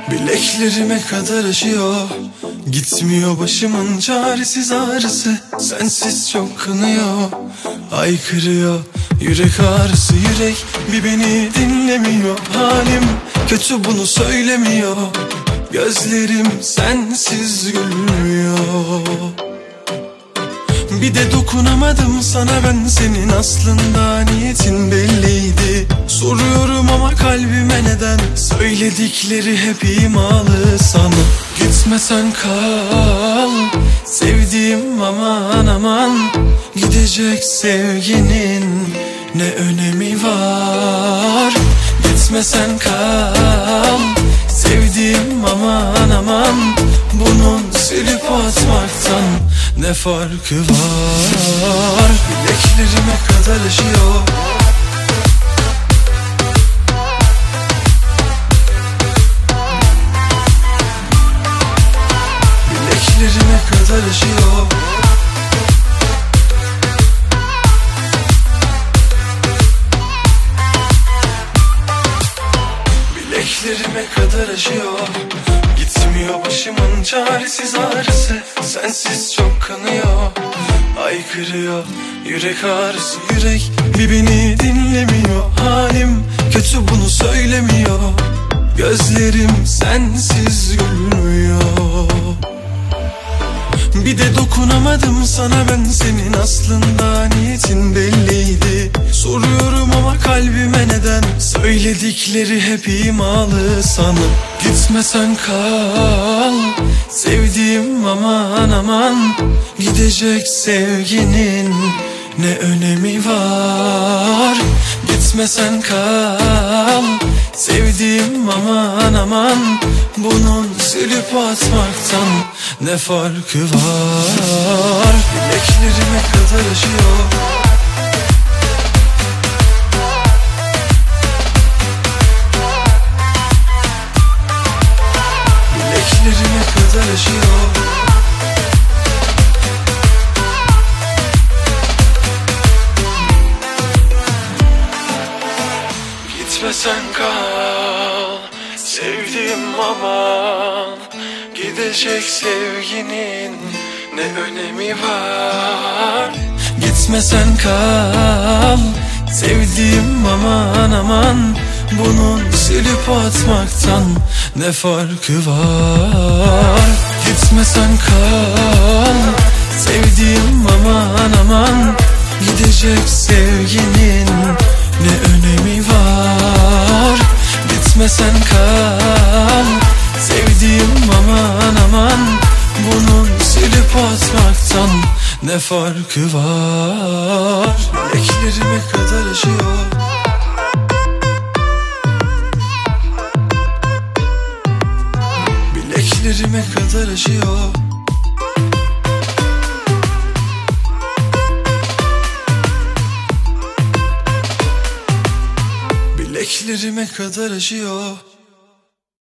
Bileklerime kadar aşıyor, gitmiyor başımın çaresiz ağrısı. Sensiz çok kanıyor, haykırıyor yürek ağrısı. Yürek bir beni dinlemiyor, halim kötü bunu söylemiyor. Gözlerim sensiz gülmüyor. Bir de dokunamadım sana ben, senin aslında niyetin belliydi. Soruyorum ama kalbime neden, söyledikleri hep imalı sana. Gitmesen kal sevdiğim, aman aman. Gidecek sevginin ne önemi var. Gitmesen kal sevdiğim, aman aman. Bunun silip atmaktan ne farkı var? Bileklerime kadar aşıyor. Bileklerime kadar aşıyor. Bileklerime kadar aşıyor, gitmiyor başımın çaresiz ağrısı. Sensiz çok kanıyor, haykırıyor yürek ağrısı. Yürek bir beni dinlemiyor, halim kötü bunu söylemiyor. Gözlerim sensiz gülmüyor. Bir de dokunamadım sana ben, senin aslında niyetin belliydi. Soruyorum ama kalbime neden, söyledikleri hep imalı sana. Gitmesen kal sevdiğim, aman aman. Gidecek sevginin ne önemi var. Gitmesen kal sevdiğim, aman aman. Bunun silip atmaktan ne farkı var? Bileklerime kadar aşıyor. Bileklerime kadar aşıyor. Gitmesen kal sevdiğim, aman. Gidecek sevginin ne önemi var. Gitmesen kal sevdiğim, aman aman. Bunun silip atmaktan ne farkı var? Gitmesen kal sevdiğim, aman aman. Gidecek sevginin ne önemi var. Gitmesen kal sevdiğim, aman aman. Bunun silip atmaktan ne farkı var? Bileklerime kadar aşıyor. Bileklerime kadar aşıyor. Bileklerime kadar aşıyor.